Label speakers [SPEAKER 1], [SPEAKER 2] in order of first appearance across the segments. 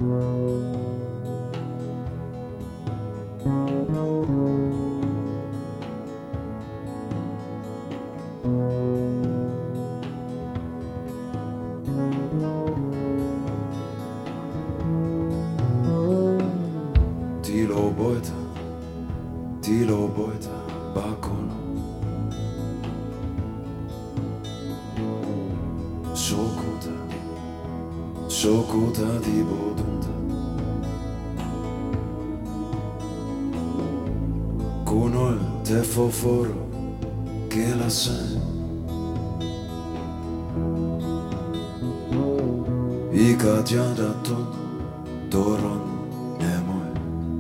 [SPEAKER 1] ti lo boita bakono Sokuta di bodunda Kunol te foforo che la sai Ika tiada ton doron nemoe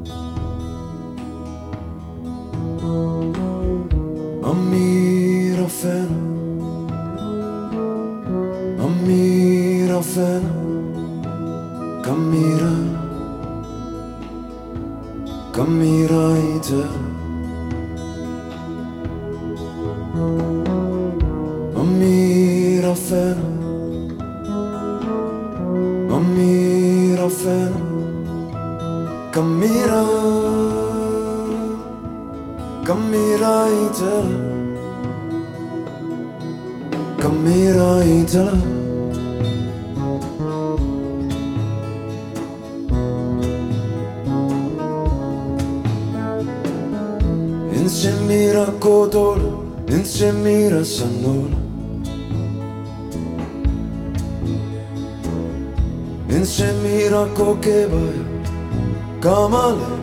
[SPEAKER 1] Amira fena Kamira ite Amira fena Kamira ite Insemira kodola, insemira sanola Insemira kokebaya, kamale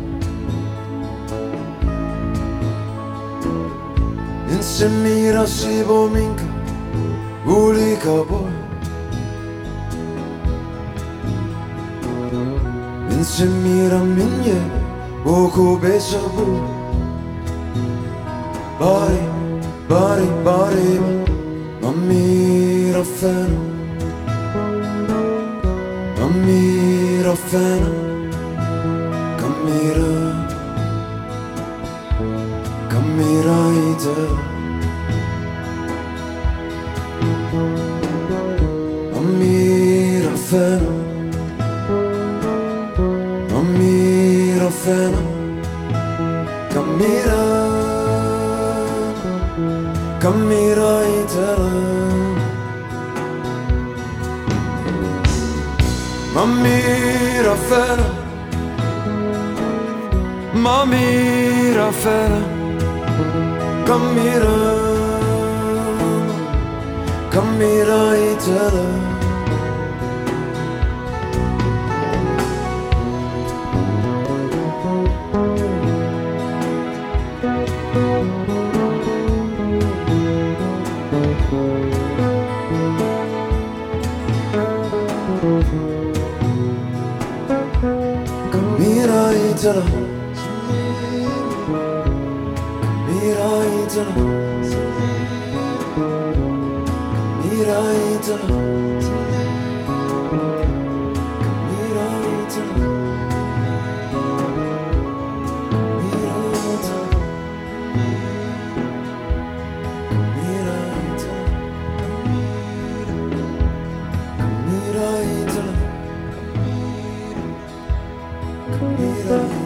[SPEAKER 1] Insemira sibominka, ulika boy Insemira minye, boku besabu Bari, Amira fena Kamira ite Amira fena Kamira ite Mamira fena Kamira ite Kamira itala Kamira